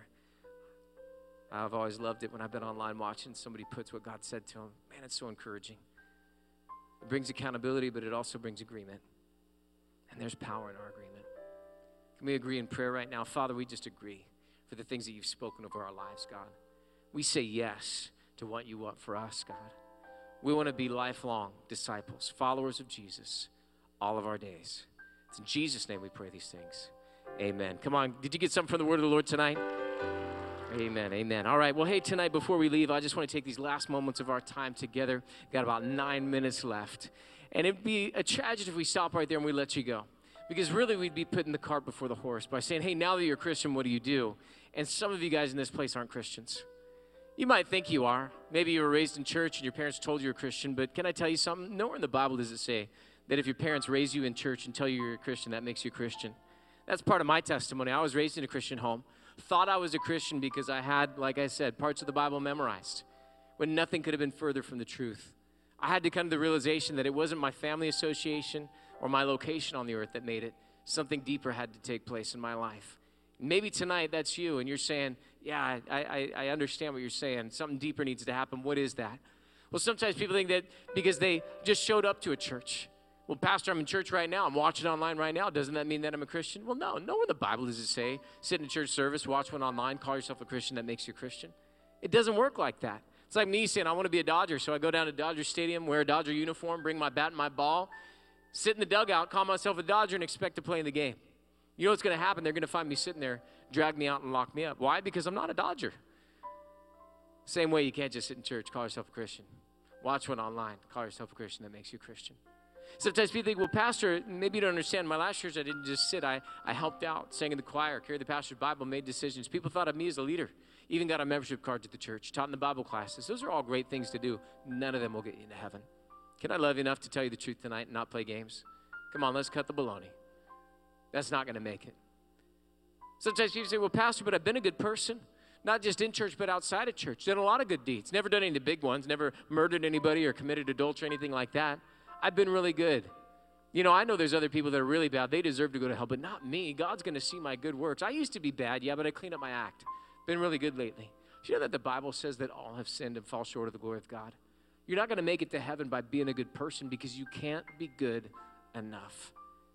I've always loved it when I've been online watching somebody puts what God said to them. Man, it's so encouraging. It brings accountability, but it also brings agreement. And there's power in our agreement. Can we agree in prayer right now? Father, we just agree for the things that you've spoken over our lives, God. We say yes to what you want for us, God. We want to be lifelong disciples, followers of Jesus, all of our days. It's in Jesus' name we pray these things. Amen. Come on, did you get something from the word of the Lord tonight? Amen, amen. All right, well, hey, tonight before we leave, I just want to take these last moments of our time together. Got about 9 minutes left. And it'd be a tragedy if we stop right there and we let you go. Because really we'd be putting the cart before the horse by saying, hey, now that you're a Christian, what do you do? And some of you guys in this place aren't Christians. You might think you are. Maybe you were raised in church and your parents told you you're a Christian, but can I tell you something? Nowhere in the Bible does it say that if your parents raise you in church and tell you you're a Christian, that makes you a Christian. That's part of my testimony. I was raised in a Christian home. Thought I was a Christian because I had, like I said, parts of the Bible memorized, when nothing could have been further from the truth. I had to come to the realization that it wasn't my family association or my location on the earth that made it. Something deeper had to take place in my life. Maybe tonight that's you, and you're saying, yeah, I understand what you're saying. Something deeper needs to happen. What is that? Well, sometimes people think that because they just showed up to a church. Well, Pastor, I'm in church right now. I'm watching online right now. Doesn't that mean that I'm a Christian? Well, no. Nowhere in the Bible does it say, sit in a church service, watch one online, call yourself a Christian, that makes you a Christian. It doesn't work like that. It's like me saying, I want to be a Dodger, so I go down to Dodger Stadium, wear a Dodger uniform, bring my bat and my ball, sit in the dugout, call myself a Dodger, and expect to play in the game. You know what's going to happen? They're going to find me sitting there, drag me out, and lock me up. Why? Because I'm not a Dodger. Same way you can't just sit in church, call yourself a Christian. Watch one online, call yourself a Christian, that makes you a Christian. Sometimes people think, well, Pastor, maybe you don't understand. My last church, I didn't just sit. I helped out, sang in the choir, carried the pastor's Bible, made decisions. People thought of me as a leader. Even got a membership card to the church, taught in the Bible classes. Those are all great things to do. None of them will get you into heaven. Can I love you enough to tell you the truth tonight and not play games? Come on, let's cut the baloney. That's not going to make it. Sometimes people say, well, Pastor, but I've been a good person. Not just in church, but outside of church. Done a lot of good deeds. Never done any of the big ones. Never murdered anybody or committed adultery or anything like that. I've been really good. You know, I know there's other people that are really bad. They deserve to go to hell, but not me. God's going to see my good works. I used to be bad, yeah, but I cleaned up my act. Been really good lately. Do you know that the Bible says that all have sinned and fall short of the glory of God? You're not going to make it to heaven by being a good person because you can't be good enough.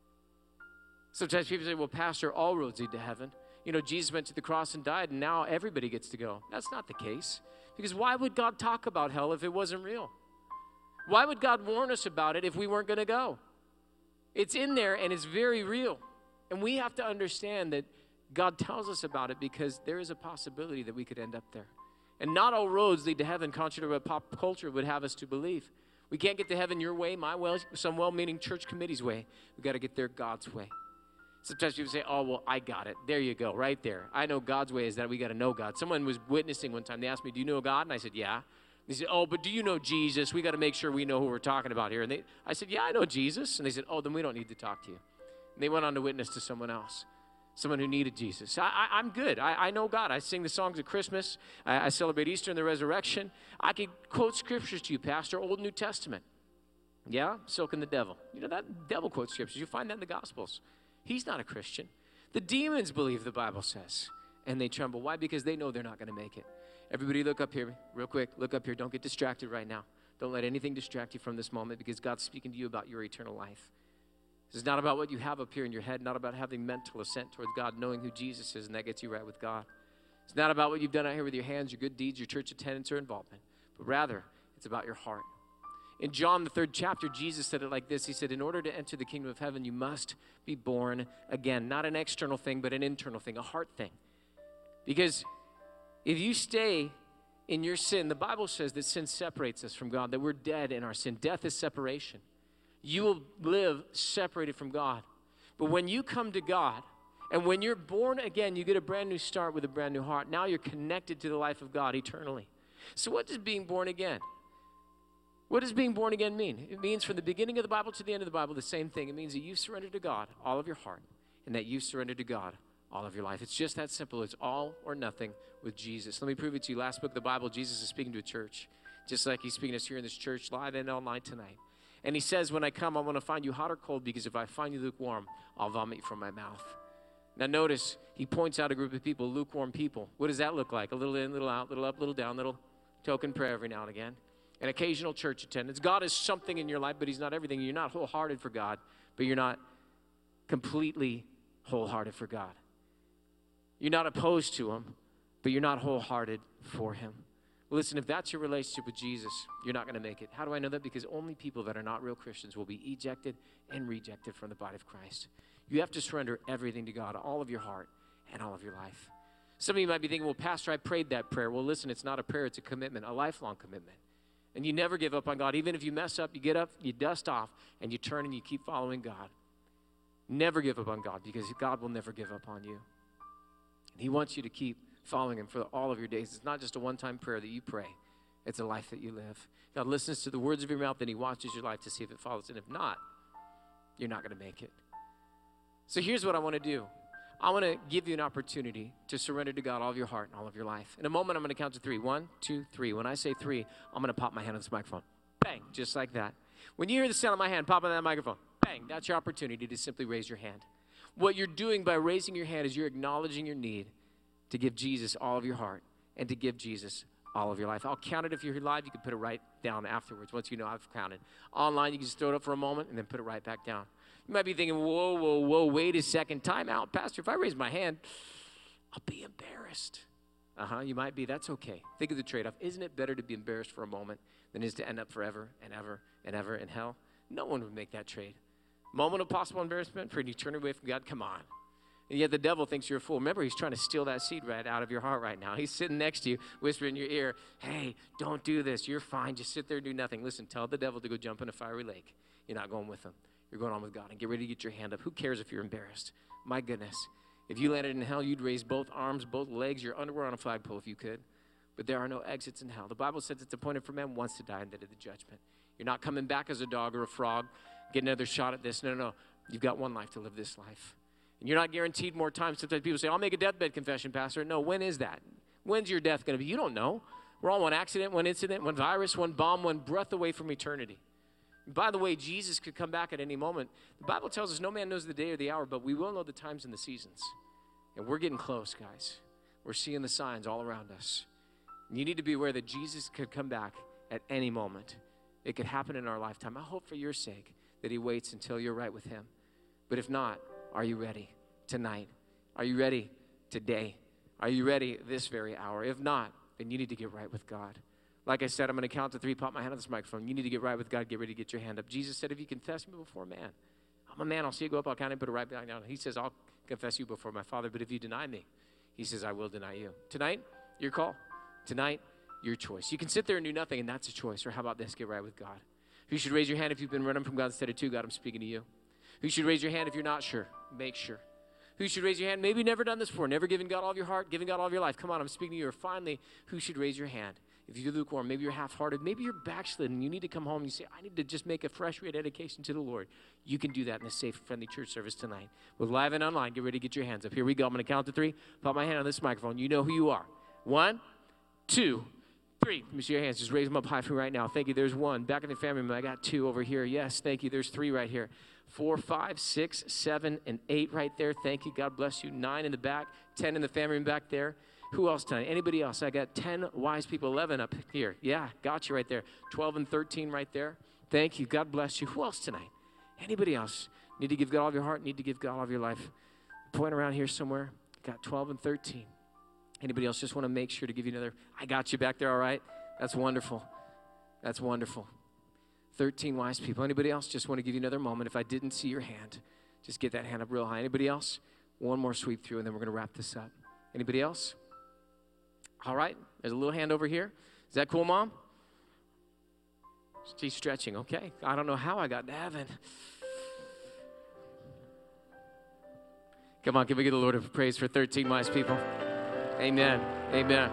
Sometimes people say, well, Pastor, all roads lead to heaven. You know, Jesus went to the cross and died, and now everybody gets to go. That's not the case. Because why would God talk about hell if it wasn't real? Why would God warn us about it if we weren't going to go? It's in there, and it's very real. And we have to understand that God tells us about it because there is a possibility that we could end up there. And not all roads lead to heaven, contrary to what pop culture would have us to believe. We can't get to heaven your way, my way, some well-meaning church committee's way. We've got to get there God's way. Sometimes people say, oh, well, I got it. There you go, right there. I know God's way is that we got to know God. Someone was witnessing one time. They asked me, do you know God? And I said, yeah. They said, oh, but do you know Jesus? We got to make sure we know who we're talking about here. And I said, yeah, I know Jesus. And they said, oh, then we don't need to talk to you. And they went on to witness to someone else, someone who needed Jesus. I'm good. I know God. I sing the songs at Christmas. I celebrate Easter and the resurrection. I could quote scriptures to you, Pastor, Old and New Testament. Yeah, so can the devil. You know, that devil quotes scriptures. You find that in the Gospels. He's not a Christian. The demons believe, the Bible says, and they tremble. Why? Because they know they're not going to make it. Everybody look up here real quick. Look up here. Don't get distracted right now. Don't let anything distract you from this moment because God's speaking to you about your eternal life. This is not about what you have up here in your head, not about having mental assent towards God, knowing who Jesus is, and that gets you right with God. It's not about what you've done out here with your hands, your good deeds, your church attendance, or involvement, but rather it's about your heart. In John, the 3rd chapter, Jesus said it like this. He said, in order to enter the kingdom of heaven, you must be born again. Not an external thing, but an internal thing, a heart thing. Because if you stay in your sin, the Bible says that sin separates us from God, that we're dead in our sin. Death is separation. You will live separated from God. But when you come to God, and when you're born again, you get a brand new start with a brand new heart. Now you're connected to the life of God eternally. So what does being born again? What does being born again mean? It means from the beginning of the Bible to the end of the Bible, the same thing. It means that you've surrendered to God all of your heart and that you've surrendered to God all of your life. It's just that simple. It's all or nothing with Jesus. Let me prove it to you. Last book of the Bible, Jesus is speaking to a church, just like he's speaking to us here in this church live and online tonight. And he says, when I come, I want to find you hot or cold because if I find you lukewarm, I'll vomit you from my mouth. Now notice, he points out a group of people, lukewarm people. What does that look like? A little in, little out, little up, little down, little token prayer every now and again. An occasional church attendance. God is something in your life, but he's not everything. You're not wholehearted for God, but you're not completely wholehearted for God. You're not opposed to him, but you're not wholehearted for him. Listen, if that's your relationship with Jesus, you're not going to make it. How do I know that? Because only people that are not real Christians will be ejected and rejected from the body of Christ. You have to surrender everything to God, all of your heart and all of your life. Some of you might be thinking, well, Pastor, I prayed that prayer. Well, listen, it's not a prayer, it's a commitment, a lifelong commitment. And you never give up on God. Even if you mess up, you get up, you dust off, and you turn and you keep following God. Never give up on God because God will never give up on you. And he wants you to keep following him for all of your days. It's not just a one-time prayer that you pray. It's a life that you live. God listens to the words of your mouth, and he watches your life to see if it follows. And if not, you're not going to make it. So here's what I want to do. I want to give you an opportunity to surrender to God all of your heart and all of your life. In a moment, I'm going to count to 3. 1, 2, 3. When I say 3, I'm going to pop my hand on this microphone. Bang, just like that. When you hear the sound of my hand pop on that microphone, bang, that's your opportunity to simply raise your hand. What you're doing by raising your hand is you're acknowledging your need to give Jesus all of your heart and to give Jesus all of your life. I'll count it if you're live. You can put it right down afterwards once you know I've counted. Online, you can just throw it up for a moment and then put it right back down. You might be thinking, whoa, wait a second. Time out, Pastor. If I raise my hand, I'll be embarrassed. You might be. That's okay. Think of the trade-off. Isn't it better to be embarrassed for a moment than it is to end up forever and ever and ever in hell? No one would make that trade. Moment of possible embarrassment for an eternity away from God? Come on. And yet the devil thinks you're a fool. Remember, he's trying to steal that seed right out of your heart right now. He's sitting next to you, whispering in your ear, hey, don't do this. You're fine. Just sit there and do nothing. Listen, tell the devil to go jump in a fiery lake. You're not going with him. You're going on with God. And get ready to get your hand up. Who cares if you're embarrassed? My goodness. If you landed in hell, you'd raise both arms, both legs, your underwear on a flagpole if you could. But there are no exits in hell. The Bible says it's appointed for man once to die and then to the judgment. You're not coming back as a dog or a frog, get another shot at this. No. You've got one life to live this life. And you're not guaranteed more time. Sometimes people say, I'll make a deathbed confession, Pastor. No, when is that? When's your death going to be? You don't know. We're all one accident, one incident, one virus, one bomb, one breath away from eternity. And by the way, Jesus could come back at any moment. The Bible tells us no man knows the day or the hour, but we will know the times and the seasons. And we're getting close, guys. We're seeing the signs all around us. And you need to be aware that Jesus could come back at any moment. It could happen in our lifetime. I hope for your sake that he waits until you're right with him. But if not, Are you ready tonight? Are you ready today? Are you ready this very hour? If not, then you need to get right with God. Like I said, I'm going to count to 3, pop my hand on this microphone. You need to get right with God. Get ready to get your hand up. Jesus said, if you confess me before man, I'm a man. I'll see you go up. I'll count and put it right back down. He says, I'll confess you before my Father. But if you deny me, he says, I will deny you. Tonight, your call. Tonight, your choice. You can sit there and do nothing, and that's a choice. Or how about this? Get right with God. You should raise your hand if you've been running from God instead of to God. I'm speaking to you. You should raise your hand if you're not sure. Make sure. Who should raise your hand? Maybe you've never done this before. Never given God all of your heart, giving God all of your life. Come on, I'm speaking to you. Or finally, who should raise your hand? If you're lukewarm, maybe you're half-hearted, maybe you're backslidden, you need to come home and you say, I need to just make a fresh rededication to the Lord. You can do that in a safe, friendly church service tonight. With live and online, get ready to get your hands up. Here we go. I'm going to count to 3. Put my hand on this microphone. You know who you are. 1, 2, 3. Let me see your hands. Just raise them up high for me right now. Thank you. There's 1. Back in the family room, I got 2 over here. Yes, thank you. There's 3 right here. 4, 5, 6, 7, and 8 right there. Thank you. God bless you. 9 in the back. 10 in the family room back there. Who else tonight? Anybody else? I got 10 wise people. 11 up here. Yeah, got you right there. 12 and 13 right there. Thank you. God bless you. Who else tonight? Anybody else? Need to give God all of your heart. Need to give God all of your life. Point around here somewhere. Got 12 and 13. Anybody else? Just want to make sure to give you another. I got you back there, all right? That's wonderful. That's wonderful. 13 wise people. Anybody else? Just want to give you another moment. If I didn't see your hand, just get that hand up real high. Anybody else? One more sweep through, and then we're going to wrap this up. Anybody else? All right. There's a little hand over here. Is that cool, Mom? She's stretching. Okay. I don't know how I got to heaven. Come on. Can we give the Lord a praise for 13 wise people? Amen. Amen.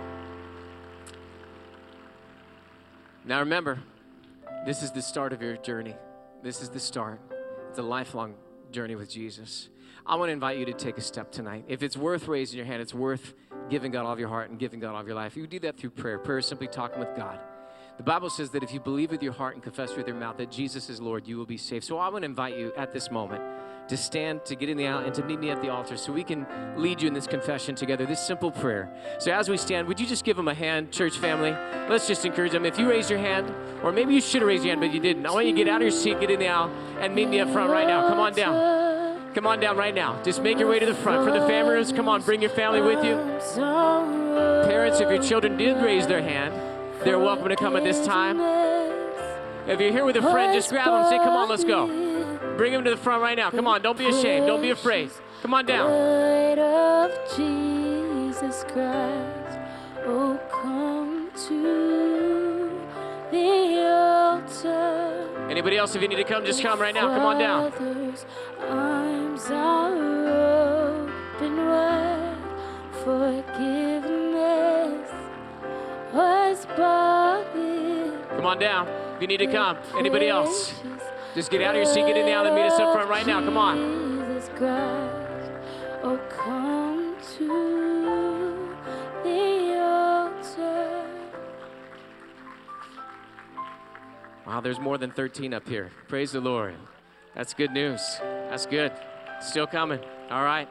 Now remember, this is the start of your journey. This is the start. It's a lifelong journey with Jesus. I want to invite you to take a step tonight. If it's worth raising your hand, it's worth giving God all of your heart and giving God all of your life. You do that through prayer. Prayer is simply talking with God. The Bible says that if you believe with your heart and confess with your mouth that Jesus is Lord, you will be saved. So I want to invite you at this moment to stand, to get in the aisle, and to meet me at the altar so we can lead you in this confession together, this simple prayer. So as we stand, would you just give them a hand, church family? Let's just encourage them. If you raised your hand, or maybe you should have raised your hand, but you didn't, I want you to get out of your seat, get in the aisle, and meet me up front right now. Come on down. Come on down right now. Just make your way to the front. For the families, come on, bring your family with you. Parents, if your children did raise their hand, they're welcome to come at this time. If you're here with a friend, just grab them and say, come on, let's go. Bring them to the front right now. Come on, don't be ashamed. Don't be afraid. Come on down. Of Jesus Christ, oh, come to the altar. Anybody else, if you need to come, just come right now. Come on down. Arms are open wide, forgiveness was bought in. Come on down. If you need to come. Anybody else? Just get out of your seat, get in the aisle, and meet us up front right now. Come on. Jesus Christ, oh, come to the altar. Wow, there's more than 13 up here. Praise the Lord. That's good news. That's good. Still coming. All right.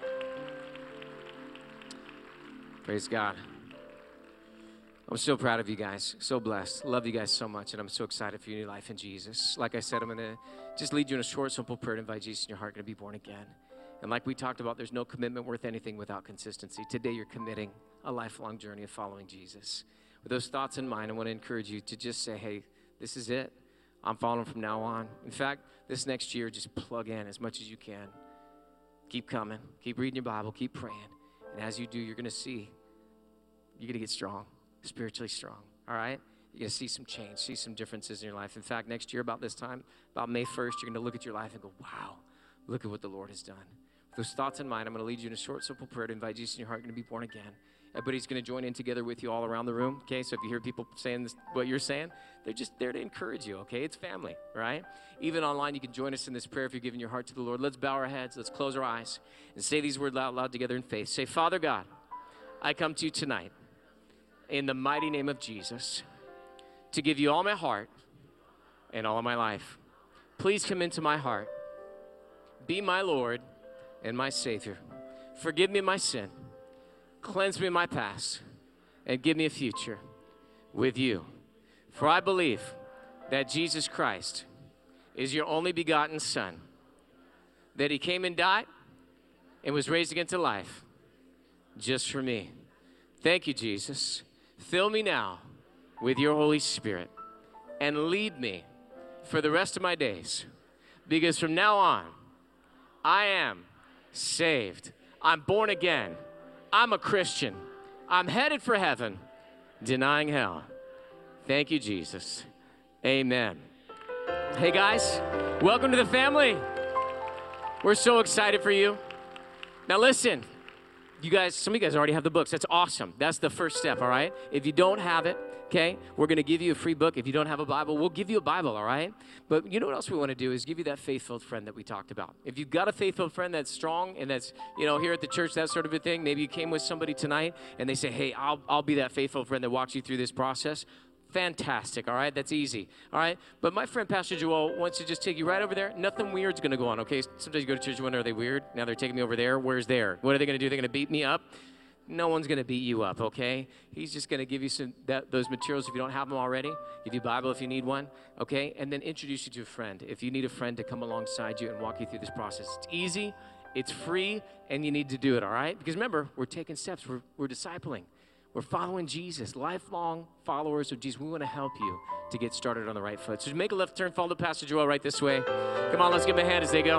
Praise God. I'm so proud of you guys. So blessed. Love you guys so much, and I'm so excited for your new life in Jesus. Like I said, I'm going to just lead you in a short, simple prayer to invite Jesus in your heart, going to be born again. And like we talked about, there's no commitment worth anything without consistency. Today, you're committing a lifelong journey of following Jesus. With those thoughts in mind, I want to encourage you to just say, hey, this is it. I'm following from now on. In fact, this next year, just plug in as much as you can. Keep coming. Keep reading your Bible. Keep praying. And as you do, you're going to see, you're going to get strong, spiritually strong, all right? You're going to see some change, see some differences in your life. In fact, next year about this time, about May 1st, you're going to look at your life and go, wow, look at what the Lord has done. With those thoughts in mind, I'm going to lead you in a short, simple prayer to invite Jesus in your heart, you're going to be born again. Everybody's going to join in together with you all around the room, okay? So if you hear people saying this, what you're saying, they're just there to encourage you, okay? It's family, right? Even online, you can join us in this prayer if you're giving your heart to the Lord. Let's bow our heads. Let's close our eyes and say these words out loud together in faith. Say, Father God, I come to you tonight in the mighty name of Jesus to give you all my heart and all of my life. Please come into my heart. Be my Lord and my Savior. Forgive me my sin. Cleanse me of my past and give me a future with you. For I believe that Jesus Christ is your only begotten Son, that he came and died and was raised again to life just for me. Thank you, Jesus. Fill me now with your Holy Spirit and lead me for the rest of my days, because from now on, I am saved. I'm born again. I'm a Christian. I'm headed for heaven, denying hell. Thank you, Jesus. Amen. Hey, guys, welcome to the family. We're so excited for you. Now, listen, you guys, some of you guys already have the books. That's awesome. That's the first step, all right? If you don't have it, okay, we're going to give you a free book. If you don't have a Bible, we'll give you a Bible, all right? But you know what else we want to do is give you that faith-filled friend that we talked about. If you've got a faith-filled friend that's strong and that's, you know, here at the church, that sort of a thing, maybe you came with somebody tonight and they say, hey, I'll be that faithful friend that walks you through this process. Fantastic, all right? That's easy, all right? But my friend Pastor Joel wants to just take you right over there. Nothing weird's going to go on, okay? Sometimes you go to church and wonder, are they weird? Now they're taking me over there. Where's there? What are they going to do? They're going to beat me up? No one's going to beat you up, okay? He's just going to give you those materials if you don't have them already. Give you a Bible if you need one, okay? And then introduce you to a friend if you need a friend to come alongside you and walk you through this process. It's easy, it's free, and you need to do it, all right? Because remember, we're taking steps. We're discipling. We're following Jesus, lifelong followers of Jesus. We want to help you to get started on the right foot. So make a left turn, follow Pastor Joel right this way. Come on, let's give them a hand as they go.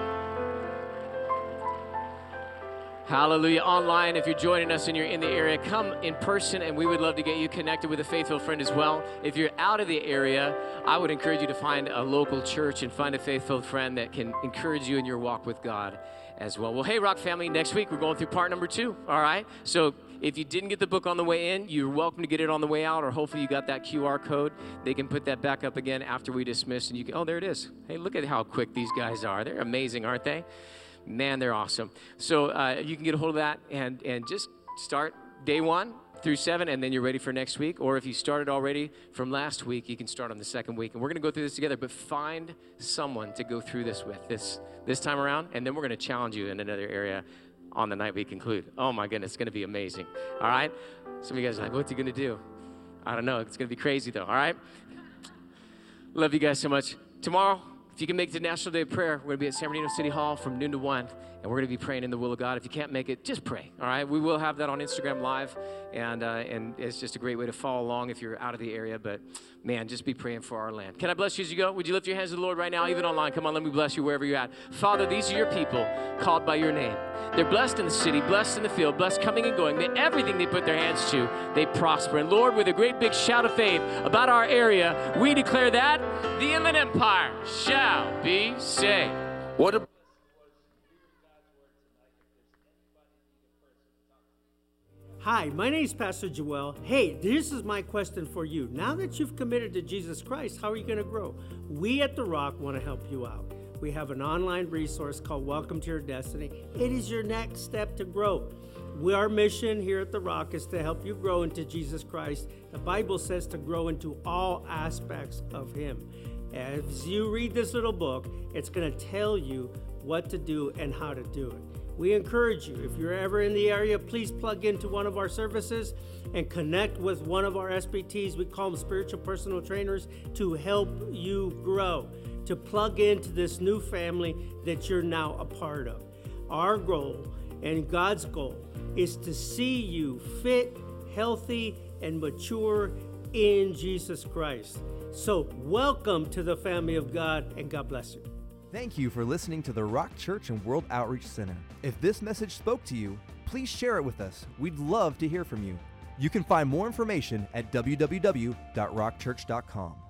Hallelujah. Online, if you're joining us and you're in the area, come in person, and we would love to get you connected with a faithful friend as well. If you're out of the area, I would encourage you to find a local church and find a faithful friend that can encourage you in your walk with God as well. Well, hey, Rock family, next week we're going through part number 2, all right? So if you didn't get the book on the way in, you're welcome to get it on the way out, or hopefully you got that QR code. They can put that back up again after we dismiss, and you can, oh, there it is. Hey, look at how quick these guys are. They're amazing, aren't they? Man, they're awesome. So you can get a hold of that and just start day 1 through 7, and then you're ready for next week. Or if you started already from last week, you can start on the second week. And we're going to go through this together, but find someone to go through this with this time around, and then we're going to challenge you in another area on the night we conclude. Oh, my goodness, it's going to be amazing. All right? Some of you guys are like, what's he going to do? I don't know. It's going to be crazy, though. All right? Love you guys so much. Tomorrow, if you can make it to National Day of Prayer, we're going to be at San Bernardino City Hall from noon to 1, and we're going to be praying in the will of God. If you can't make it, just pray, all right? We will have that on Instagram Live, and it's just a great way to follow along if you're out of the area. But, man, just be praying for our land. Can I bless you as you go? Would you lift your hands to the Lord right now, even online? Come on, let me bless you wherever you're at. Father, these are your people called by your name. They're blessed in the city, blessed in the field, blessed coming and going. May everything they put their hands to, they prosper. And, Lord, with a great big shout of faith about our area, we declare that the Inland Empire shall be saved. What a Hi, my name is Pastor Joel. Hey, this is my question for you. Now that you've committed to Jesus Christ, how are you going to grow? We at The Rock want to help you out. We have an online resource called Welcome to Your Destiny. It is your next step to grow. Our mission here at The Rock is to help you grow into Jesus Christ. The Bible says to grow into all aspects of Him. As you read this little book, it's going to tell you what to do and how to do it. We encourage you, if you're ever in the area, please plug into one of our services and connect with one of our SPTs. We call them spiritual personal trainers, to help you grow, to plug into this new family that you're now a part of. Our goal and God's goal is to see you fit, healthy, and mature in Jesus Christ. So welcome to the family of God, and God bless you. Thank you for listening to the Rock Church and World Outreach Center. If this message spoke to you, please share it with us. We'd love to hear from you. You can find more information at www.rockchurch.com.